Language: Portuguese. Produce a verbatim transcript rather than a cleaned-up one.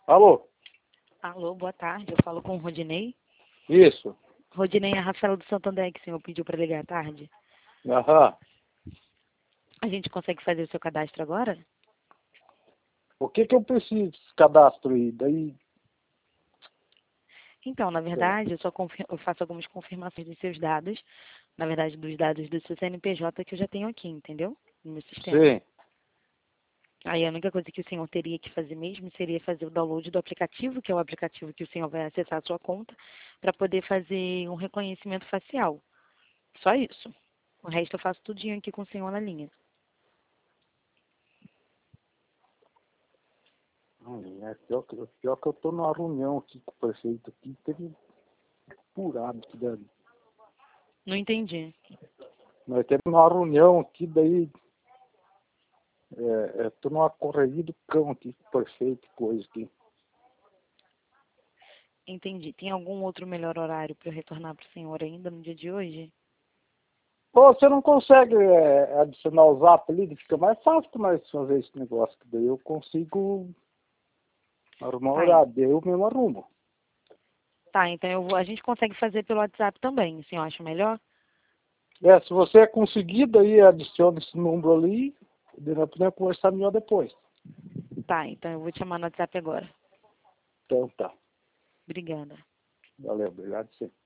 Alô? Alô, boa tarde. Eu falo com o Rodinei. Isso. Rodinei é a Rafaela do Santander, que o senhor pediu para ligar à tarde. Aham. A gente consegue fazer o seu cadastro agora? O que que eu preciso desse cadastro aí? Daí, Então, na verdade, eu, só confir- eu faço algumas confirmações dos seus dados, na verdade, dos dados do seu C N P J que eu já tenho aqui, entendeu? No meu sistema. sim. Aí a única coisa que o senhor teria que fazer mesmo seria fazer o download do aplicativo, que é o aplicativo que o senhor vai acessar a sua conta, para poder fazer um reconhecimento facial. Só isso. O resto eu faço tudinho aqui com o senhor na linha. Hum, É pior que, pior que eu tô numa reunião aqui com o prefeito aqui, teve furado aqui dali. Não entendi. Nós temos uma reunião aqui, daí é, é, tô numa correria do cão aqui com o prefeito, coisa aqui. Entendi. Tem algum outro melhor horário para eu retornar para o senhor ainda no dia de hoje? Pô, você não consegue é, adicionar o zap ali? Fica mais fácil pra nós fazer esse negócio, que daí eu consigo arrumar o Tá, en- horário, daí eu mesmo arrumo. tá, então eu vou, a gente consegue fazer pelo WhatsApp também, o senhor acha melhor? É, se você conseguir, daí adiciona esse número ali, daí nós podemos conversar melhor depois. Tá, então eu vou te chamar no WhatsApp agora. Então tá. Obrigada. Valeu, obrigado sim.